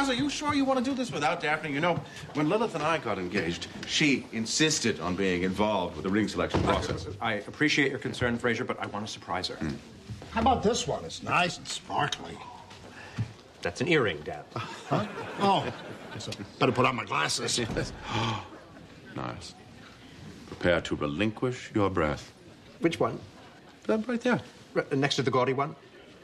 Niles, are you sure you want to do this without Daphne? You know, when Lilith and I got engaged, she insisted on being involved with the ring selection process. I appreciate your concern, Fraser, but I want to surprise her. How about this one? It's nice and sparkly. That's an earring, Dad. Huh? Oh, so better put on my glasses. Niles, prepare to relinquish your breath. Which one? That right there. Next to the gaudy one?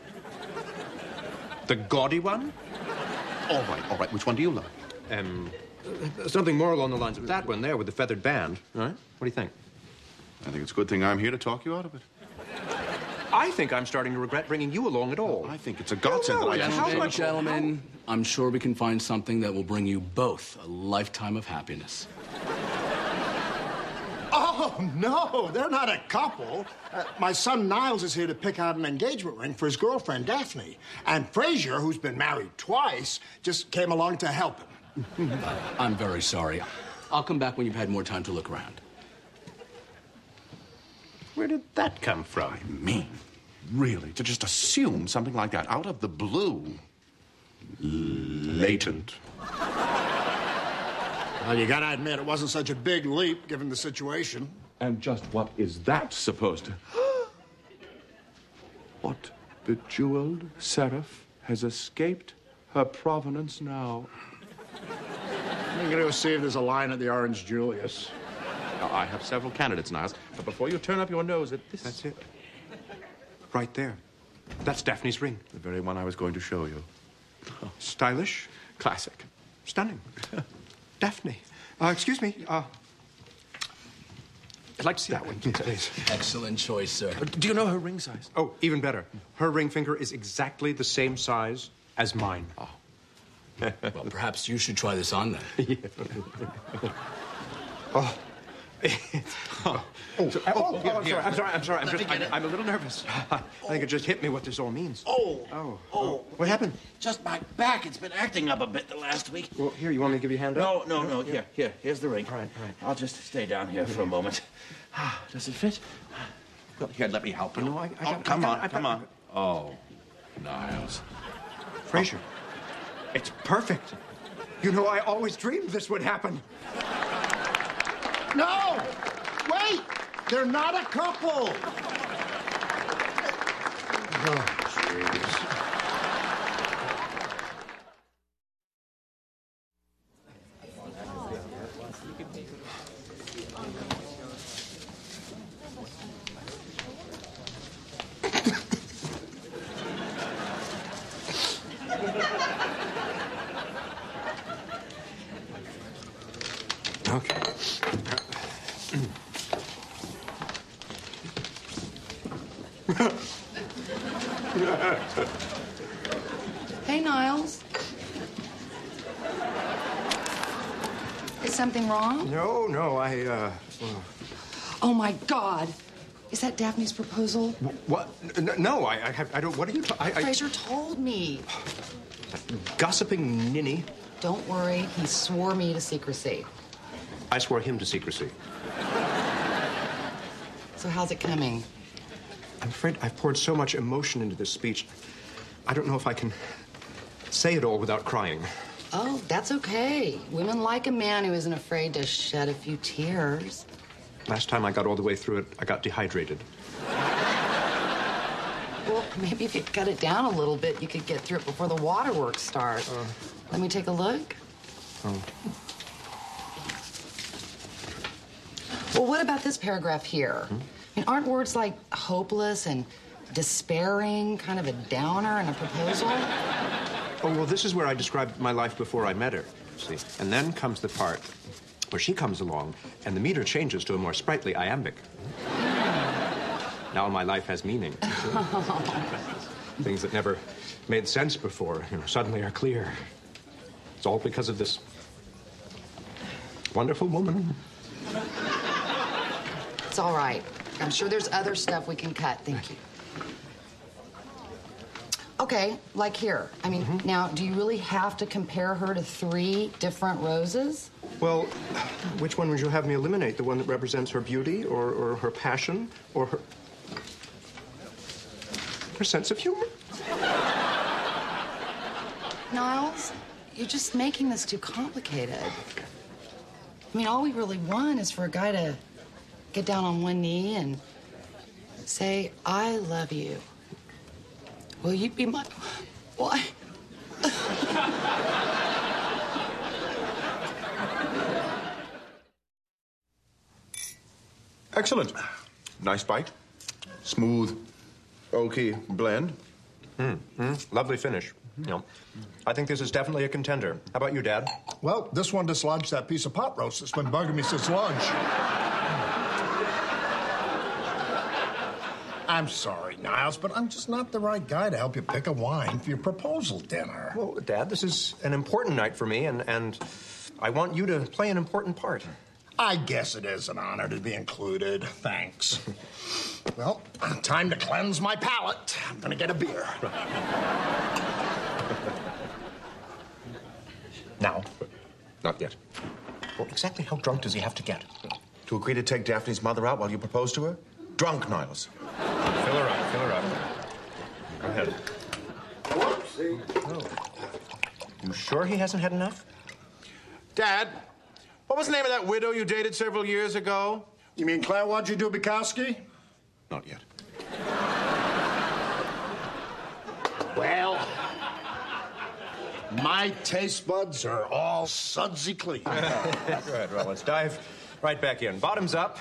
The gaudy one? All right. Which one do you like? Something more along the lines of that one there with the feathered band. All right? What do you think? I think it's a good thing I'm here to talk you out of it. I think I'm starting to regret bringing you along at all. I think it's a godsend that I Gentlemen, I'm sure we can find something that will bring you both a lifetime of happiness. Oh, no, they're not a couple. My son Niles is here to pick out an engagement ring for his girlfriend, Daphne. And Fraser, who's been married twice, just came along to help him. I'm very sorry. I'll come back when you've had more time to look around. Where did that come from? I mean, really, to just assume something like that out of the blue. Latent. Well, you gotta admit, it wasn't such a big leap, given the situation. And just what is that supposed to... What bejeweled seraph has escaped her provenance now? I'm gonna go see if there's a line at the Orange Julius. Now, I have several candidates, Niles, but before you turn up your nose at this... That's it. Right there. That's Daphne's ring. The very one I was going to show you. Stylish. Classic. Stunning. Daphne. Excuse me. I'd like to see that one, please. Excellent choice, sir. Do you know her ring size? Oh, even better. Her ring finger is exactly the same size as mine. Oh. Well, perhaps you should try this on then. Oh. I'm sorry. I'm a little nervous. I think it just hit me what this all means. Oh. What happened? Just my back. It's been acting up a bit the last week. Well, here, you want me to give you a hand up? No. Here's the ring. All right. I'll just stay down here for a moment. Does it fit? Well, here, let me help you. No, Come on. Oh, Niles. Fraser, it's perfect. You know, I always dreamed this would happen. No! Wait! They're not a couple! Oh, jeez. Okay. Hey, Niles. Is something wrong? No, Oh, my God. Is that Daphne's proposal? What? No, I don't... What are you... Fraser told me. Gossiping ninny. Don't worry. He swore me to secrecy. I swore him to secrecy. So how's it coming? I'm afraid I've poured so much emotion into this speech. I don't know if I can say it all without crying. Oh, that's okay. Women like a man who isn't afraid to shed a few tears. Last time I got all the way through it, I got dehydrated. Well, maybe if you cut it down a little bit, you could get through it before the waterworks start. Let me take a look. Oh. Well, what about this paragraph here? I mean, aren't words like hopeless and despairing kind of a downer in a proposal? Oh, well, this is where I described my life before I met her, see? And then comes the part where she comes along and the meter changes to a more sprightly iambic. Now my life has meaning. Things that never made sense before, suddenly are clear. It's all because of this wonderful woman. It's all right. I'm sure there's other stuff we can cut. Thank you. Okay, like here. I mean, now, do you really have to compare her to 3 different roses? Well, which one would you have me eliminate? The one that represents her beauty or her passion or her sense of humor? Niles, You're just making this too complicated. I mean, all we really want is for a guy to get down on one knee and say, I love you. Will you be my... Why? Excellent. Nice bite. Smooth, oaky blend. Lovely finish. You know, I think this is definitely a contender. How about you, Dad? Well, this one dislodged that piece of pot roast that's been bugging me since lunch. I'm sorry, Niles, but I'm just not the right guy to help you pick a wine for your proposal dinner. Well, Dad, this is an important night for me, and I want you to play an important part. I guess it is an honor to be included. Thanks. Well, time to cleanse my palate. I'm gonna get a beer. Now? Not yet. Well, exactly how drunk does he have to get? To agree to take Daphne's mother out while you propose to her? Drunk, Niles. Fill her up, fill her up. Go ahead. Whoopsie. Oh. You sure he hasn't had enough? Dad, what was the name of that widow you dated several years ago? You mean Claire Wodjidubikowski? Not yet. Well, my taste buds are all sudsy clean. Good, well, let's dive right back in. Bottoms up.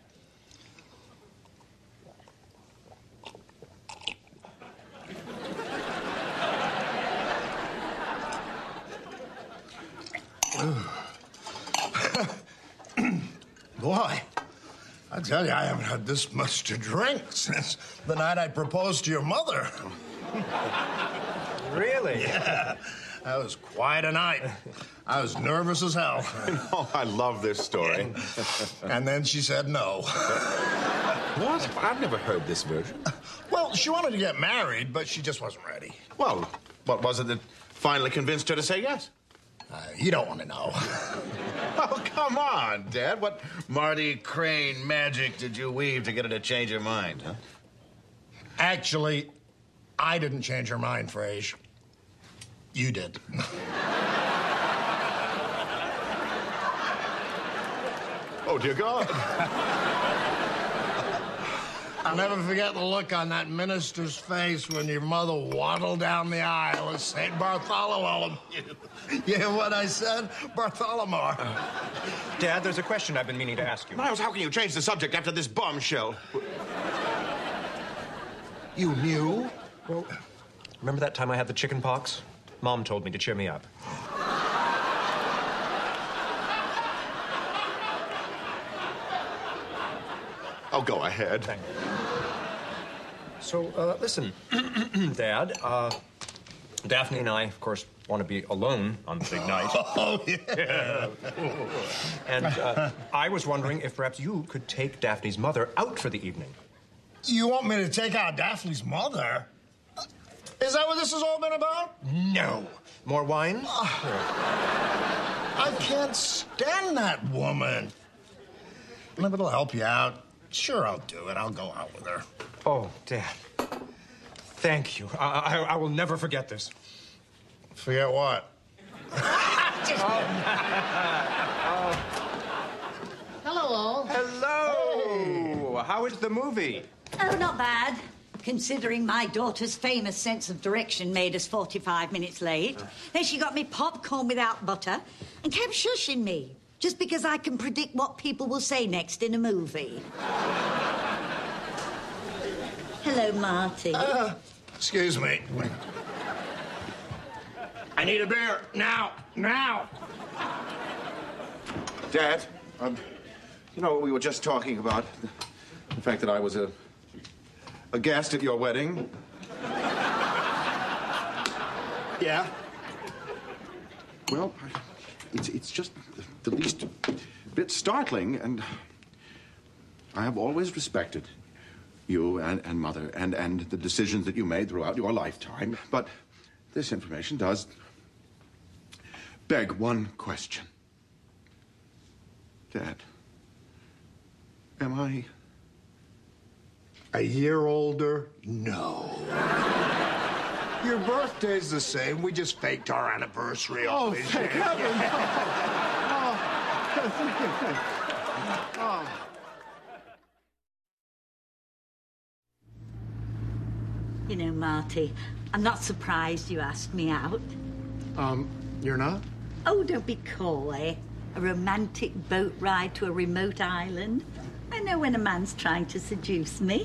Boy, I tell you, I haven't had this much to drink since the night I proposed to your mother. Really? Yeah, that was quite a night. I was nervous as hell. Oh, I love this story. And then she said no. What? I've never heard this version. Well, she wanted to get married, but she just wasn't ready. Well, what was it that finally convinced her to say yes? You don't want to know. Oh, come on, Dad. What Marty Crane magic did you weave to get her to change her mind, huh? Actually, I didn't change her mind, Frasier. You did. Oh, dear God. I'll never forget the look on that minister's face when your mother waddled down the aisle and St. Bartholomew. You hear what I said? Bartholomew. Dad, there's a question I've been meaning to ask you. Miles, how can you change the subject after this bombshell? You knew? Well, remember that time I had the chicken pox? Mom told me to cheer me up. Oh, go ahead. Thank you. So, listen, Dad, Daphne and I, of course, want to be alone on the big night. Oh, yeah. And I was wondering if perhaps you could take Daphne's mother out for the evening. You want me to take out Daphne's mother? Is that what this has all been about? No. More wine? I can't stand that woman. And if it'll help you out, sure, I'll do it. I'll go out with her. Oh, Dad. Thank you. I will never forget this. Forget what? Hello, all. Hello. How is the movie? Oh, not bad. Considering my daughter's famous sense of direction made us 45 minutes late. Then she got me popcorn without butter and kept shushing me just because I can predict what people will say next in a movie. Hello, Marty. Excuse me. I need a beer. Now. Now. Dad, you know, we were just talking about the fact that I was a guest at your wedding. Yeah? Well, it's just the least bit startling, and I have always respected you and Mother and the decisions that you made throughout your lifetime. But this information does beg one question. Dad, am I A year older? No. Your birthday's the same. We just faked our anniversary. Oh, thank heaven. You know, Marty, I'm not surprised you asked me out. You're not? Oh, don't be coy. A romantic boat ride to a remote island. I know when a man's trying to seduce me.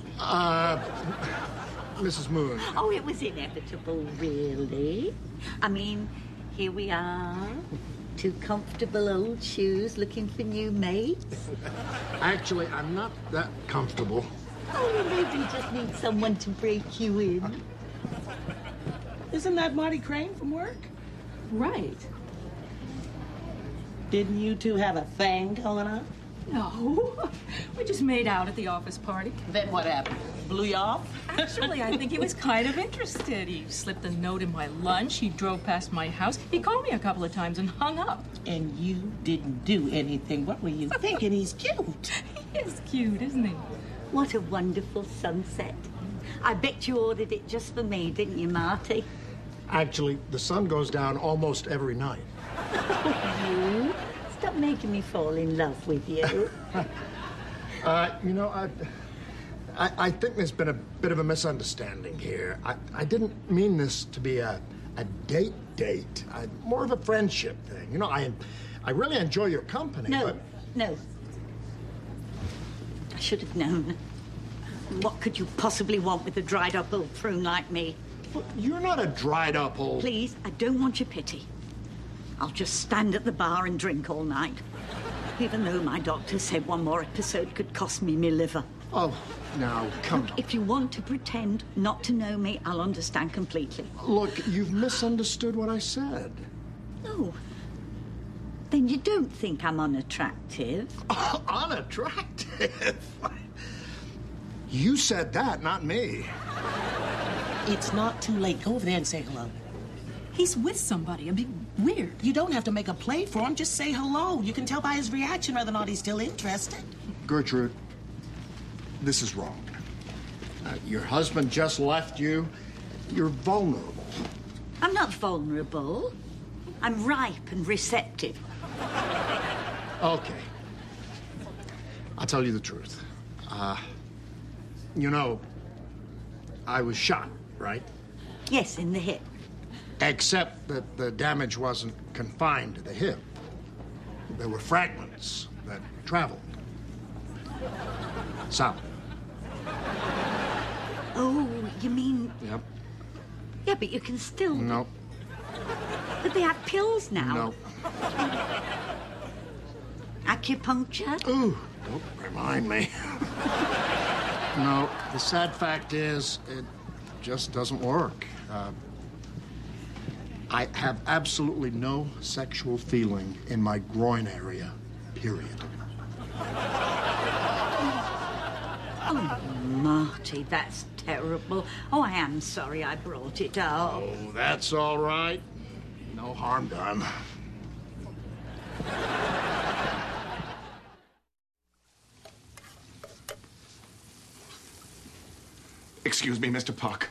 Mrs. Moon. Oh, it was inevitable, really. I mean, here we are. Two comfortable old shoes looking for new mates. Actually, I'm not that comfortable. Oh, well, maybe you just need someone to break you in. Isn't that Marty Crane from work? Right. Didn't you two have a thing going on? No. We just made out at the office party. Then what happened? Blew you off? Actually, I think he was kind of interested. He slipped a note in my lunch. He drove past my house. He called me a couple of times and hung up. And you didn't do anything. What were you thinking? He's cute. He is cute, isn't he? What a wonderful sunset. I bet you ordered it just for me, didn't you, Marty? Actually, the sun goes down almost every night. You? Stop making me fall in love with you. You know, I think there's been a bit of a misunderstanding here. I didn't mean this to be a date. More of a friendship thing. You know, I really enjoy your company. No. I should have known. What could you possibly want with a dried-up old prune like me? Look, you're not a dried-up old... Please, I don't want your pity. I'll just stand at the bar and drink all night. Even though my doctor said one more episode could cost me my liver. Oh, now, come on. If you want to pretend not to know me, I'll understand completely. Look, you've misunderstood what I said. Oh. Then you don't think I'm unattractive? Unattractive? You said that, not me. It's not too late. Go over there and say hello. He's with somebody. It'd be weird. You don't have to make a play for him. Just say hello. You can tell by his reaction whether or not he's still interested. Gertrude, this is wrong. Your husband just left you. You're vulnerable. I'm not vulnerable. I'm ripe and receptive. Okay. I'll tell you the truth. You know, I was shot, right? Yes, in the hip. Except that the damage wasn't confined to the hip. There were fragments that traveled south. Oh, you mean... Yep. Yeah, but you can still... No. But they have pills now. No. Acupuncture? Ooh, don't remind me. No, the sad fact is, it just doesn't work. I have absolutely no sexual feeling in my groin area, period. Oh, Marty, that's terrible. Oh, I am sorry I brought it up. Oh, that's all right. No harm done. Excuse me, Mr. Park.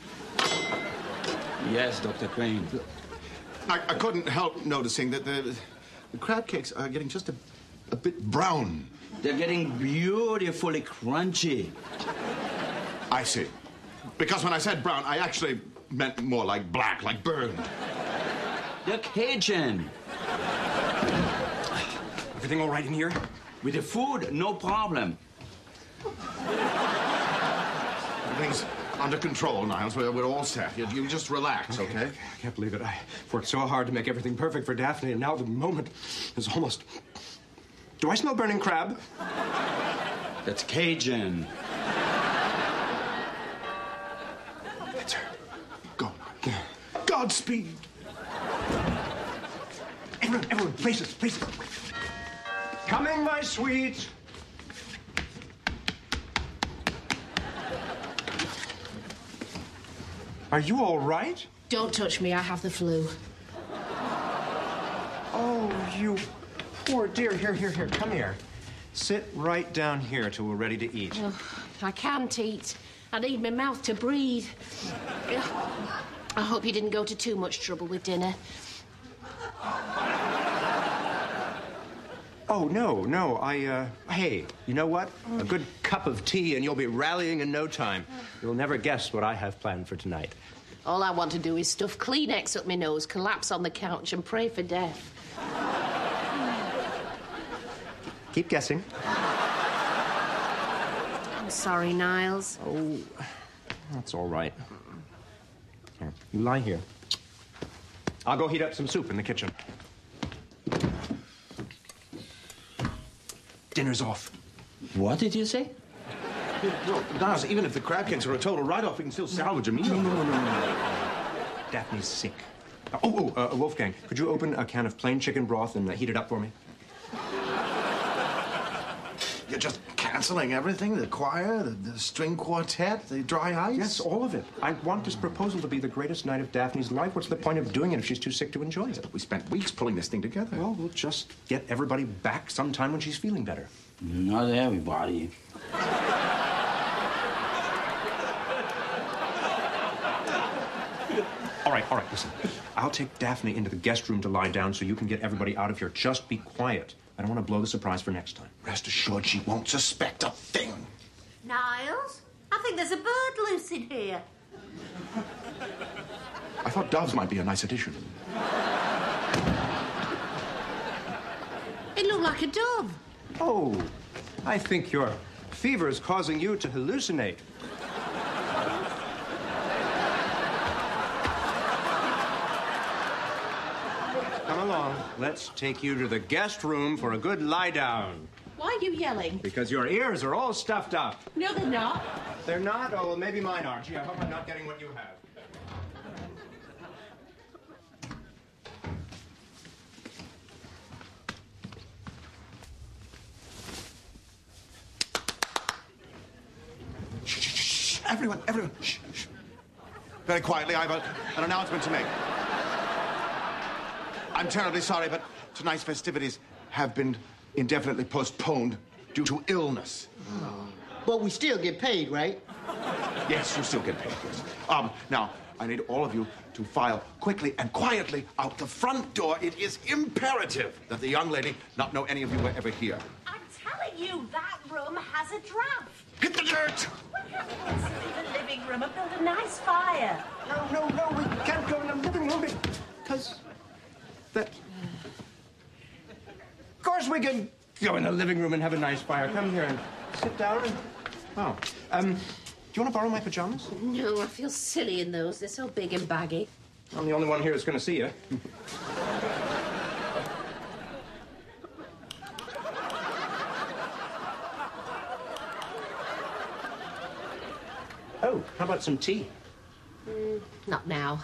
Yes, Dr. Crane. I couldn't help noticing that the crab cakes are getting just a bit brown. They're getting beautifully crunchy. I see. Because when I said brown, I actually meant more like black, like burned. They're Cajun. Everything all right in here? With the food, no problem. Everything's under control, Niles. We're all set. You just relax, okay? I can't believe it. I worked so hard to make everything perfect for Daphne, and now the moment is almost... Do I smell burning crab? That's Cajun. That's her. Go, Niles. Godspeed. Everyone, places. Coming, my sweets. Are you all right? Don't touch me. I have the flu. Oh, you poor dear. Here. Come here. Sit right down here till we're ready to eat. I can't eat. I need my mouth to breathe. I hope you didn't go to too much trouble with dinner. Oh, no. Hey, you know what? A good cup of tea and you'll be rallying in no time. You'll never guess what I have planned for tonight. All I want to do is stuff Kleenex up my nose, collapse on the couch, and pray for death. Keep guessing. I'm sorry, Niles. Oh, that's all right. Here, you lie here. I'll go heat up some soup in the kitchen. Dinner's off. What did you say? Well, Niles, even if the crab cakes are a total write-off, we can still salvage a meal. No. Daphne's sick. Wolfgang, could you open a can of plain chicken broth and heat it up for me? You're just canceling everything? The choir, the string quartet, the dry ice? Yes, all of it. I want this proposal to be the greatest night of Daphne's life. What's the point of doing it if she's too sick to enjoy it? We spent weeks pulling this thing together. Well, we'll just get everybody back sometime when she's feeling better. Not everybody. All right, listen. I'll take Daphne into the guest room to lie down so you can get everybody out of here. Just be quiet. I don't want to blow the surprise for next time. Rest assured she won't suspect a thing. Niles, I think there's a bird loose in here. I thought doves might be a nice addition. It looked like a dove. Oh, I think your fever is causing you to hallucinate. Come along. Let's take you to the guest room for a good lie down. Why are you yelling? Because your ears are all stuffed up. No, they're not. They're not? Oh, well, maybe mine are. Gee, I hope I'm not getting what you have. Shh. Everyone, shh. Very quietly, I have an announcement to make. I'm terribly sorry, but tonight's festivities have been indefinitely postponed due to illness. But we still get paid, right? Yes, you still get paid, yes. Now, I need all of you to file quickly and quietly out the front door. It is imperative that the young lady not know any of you were ever here. I'm telling you, that room has a draft. Hit the dirt! We can't sit in the living room and build a nice fire. No, we can't go in the living room because that... Of course we can go in the living room and have a nice fire. Come here and sit down and... Oh, do you want to borrow my pajamas? No, I feel silly in those. They're so big and baggy. I'm the only one here that's going to see you. Oh, how about some tea? Not now.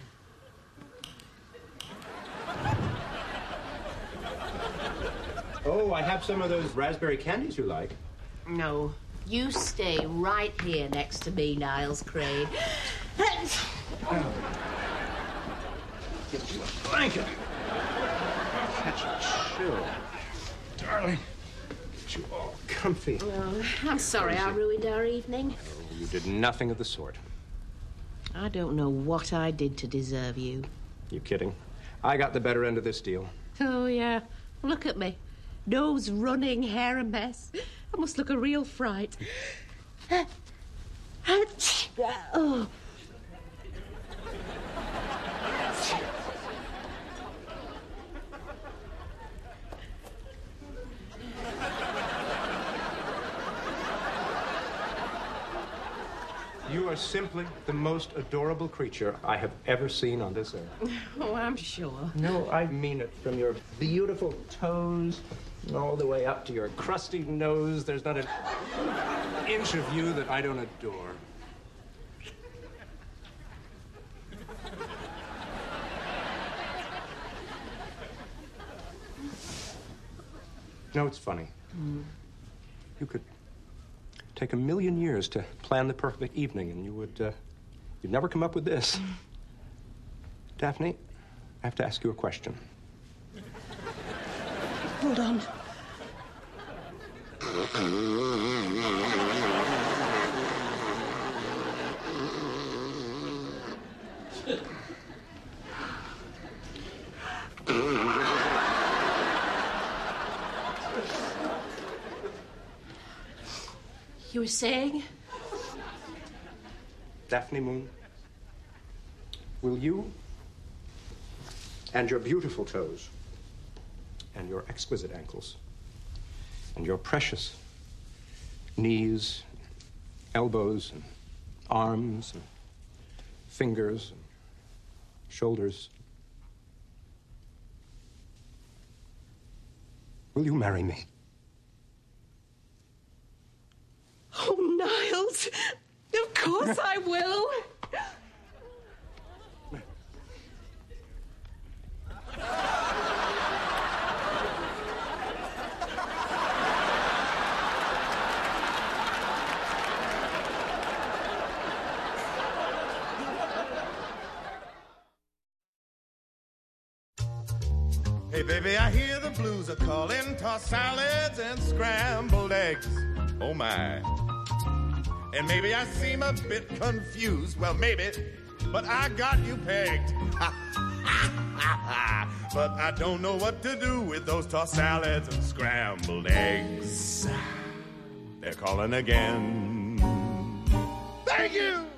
Oh, I have some of those raspberry candies you like. No. You stay right here next to me, Niles Crane. Oh. Get you a blanket. Catch a chill. Darling, get you all comfy. Oh, I'm sorry I ruined our evening. Oh, you did nothing of the sort. I don't know what I did to deserve you. You kidding? I got the better end of this deal. Oh, yeah. Look at me. Nose running, hair a mess. I must look a real fright. Oh. You are simply the most adorable creature I have ever seen on this earth. Oh, I'm sure. No, I mean it. From your beautiful toes all the way up to your crusty nose, there's not an inch of you that I don't adore. No, it's funny. You could take 1,000,000 years to plan the perfect evening, and you'd never come up with this. Daphne, I have to ask you a question. Hold on. You were saying? Daphne Moon, will you and your beautiful toes and your exquisite ankles and your precious knees, elbows, and arms, and fingers, and shoulders, will you marry me? Oh, Niles, of course I will. Hey, baby, I hear the blues are calling, tossed salads and scrambled eggs. Oh, my. And maybe I seem a bit confused. Well, maybe, but I got you pegged. But I don't know what to do with those tossed salads and scrambled eggs. They're calling again. Thank you!